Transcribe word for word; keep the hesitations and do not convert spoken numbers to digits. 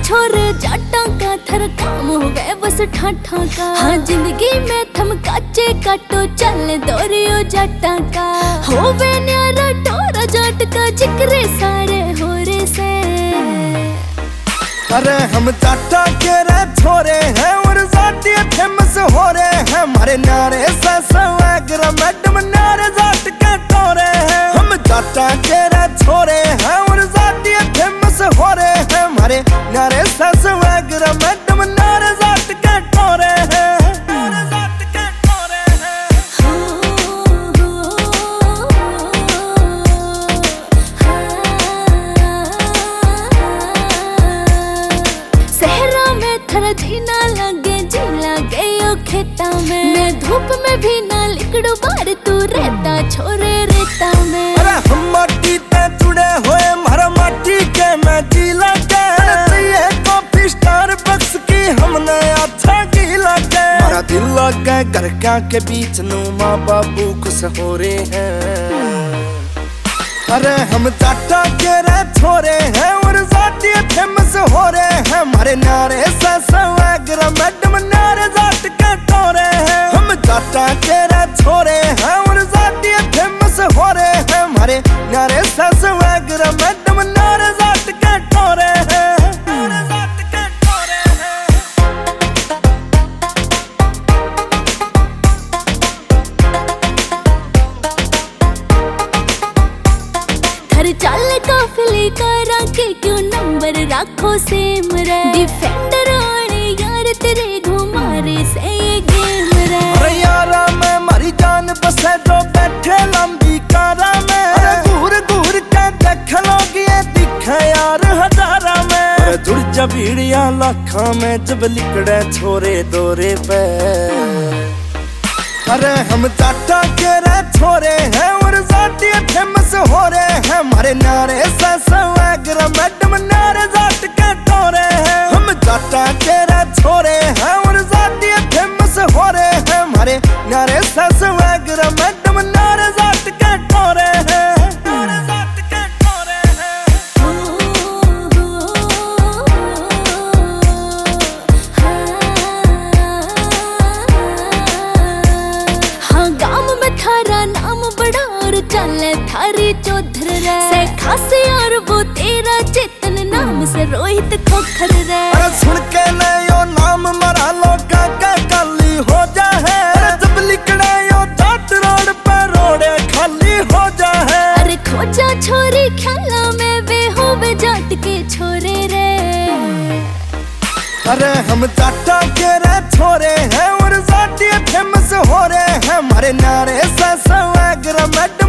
छोरे जाटा का थर काम हो गए बस ठाठा का। हाँ जिंदगी में थम काचे काटो चल दौरियो जाटा का। होवे न्यारा टोरा जाट का जिक्र सारे हो रे से। अरे हम जाटा के रे छोरे हैं और जाटी फेमस हो रहे हैं। हमारे नारे सैगर मैडम नारे जाट के टोरे हैं। हम जाटा के रे छोरे हैं और जाटी फेमस हो रहे हैं। हमारे नारे सैगर मैडम नारे जाट के टोरे हैं। जीना लगे जी लगे यो खेता में। मैं धूप में भी ना लिकड़ू बार तू रहता छोरे रेता में। अरे हम माटी ते जुड़े हुए मारा माटी के मैं जी लगे। ये कॉफी स्टार बक्स की हमने अच्छा की लगे। मारा दिल लगे घर क्या के बीच नू माँ बाबू खुश हो रहे हैं। अरे हम जाटा के रे छोरे हैं और जाटी फेमस हो रहे हैं। हमारे नारे सैगर मैडम नारे जाट के टोरे हैं। हम जाटा के रे छोरे हैं और जाटी फेमस हो रहे हैं। हमारे नारे सैगर मैडम नारे जाट के टोरे हैं। चल काफिले करा के क्यों नंबर रखो सेम रे। डिफेंडर आने यार तेरे घुमारे से ये गेम रे। अरे यारा मैं मारी जान बसे जो बैठे लंबी कारा में। अरे घूर घूर के देख लोगी ये दिखे यार हजारा में। अरे जुड़ जा भीड़िया लाखा में जब लिकड़े छोरे दौरे पे। अरे हम जाटा के रे छोरे हैं और जाटी फेमस हो रहे हैं। हमारे नारे सैगर मैडम नारे जाट के टोरे हैं। हम जाटा के रे छोरे हैं और जाटी फेमस हो रहे हैं। हमारे नारे सैगर मैडम नारे जाट के टोरे हैं। थारा नाम बड़ा और चले थारी चौधर रे से खासे और वो तेरा चेतन नाम से रोहित खोखर रे। अरे सुन के ले यो नाम मरा लोगा का काली हो जा है। अरे जब लिकड़े यो जाट रोड पे रोड़े खाली हो जा है। अरे खोजा छोरी ख्याला में वे हो वे जाट के छोरे रे। अरे हम जाटा के रे छोरे हैं और जाटी फेमस हो रहे हैं। हमारे नारे सैगर मैडम